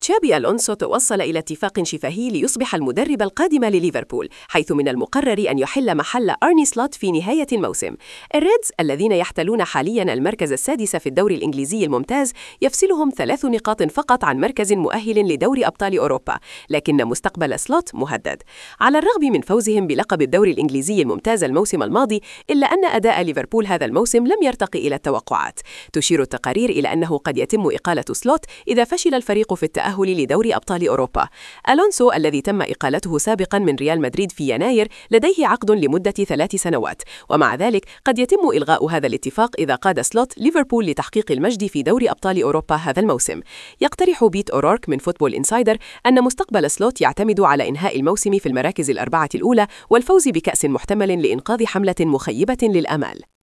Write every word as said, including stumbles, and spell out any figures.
تشابي ألونسو توصل إلى اتفاق شفهي ليصبح المدرب القادم لليفربول، حيث من المقرر أن يحل محل أرني سلوت في نهاية الموسم. الريدز الذين يحتلون حالياً المركز السادس في الدوري الإنجليزي الممتاز يفصلهم ثلاث نقاط فقط عن مركز مؤهل لدوري أبطال أوروبا، لكن مستقبل سلوت مهدد. على الرغم من فوزهم بلقب الدوري الإنجليزي الممتاز الموسم الماضي، إلا أن أداء ليفربول هذا الموسم لم يرتقي إلى التوقعات. تشير التقارير إلى أنه قد يتم إقالة سلوت إذا فشل الفريق في التأهل لدوري أبطال أوروبا. ألونسو الذي تم إقالته سابقاً من ريال مدريد في يناير لديه عقد لمدة ثلاث سنوات، ومع ذلك قد يتم إلغاء هذا الاتفاق إذا قاد سلوت ليفربول لتحقيق المجد في دوري أبطال أوروبا هذا الموسم. يقترح بيت أورورك من فوتبول إنسايدر أن مستقبل سلوت يعتمد على إنهاء الموسم في المراكز الأربعة الأولى والفوز بكأس محتمل لإنقاذ حملة مخيبة للأمال.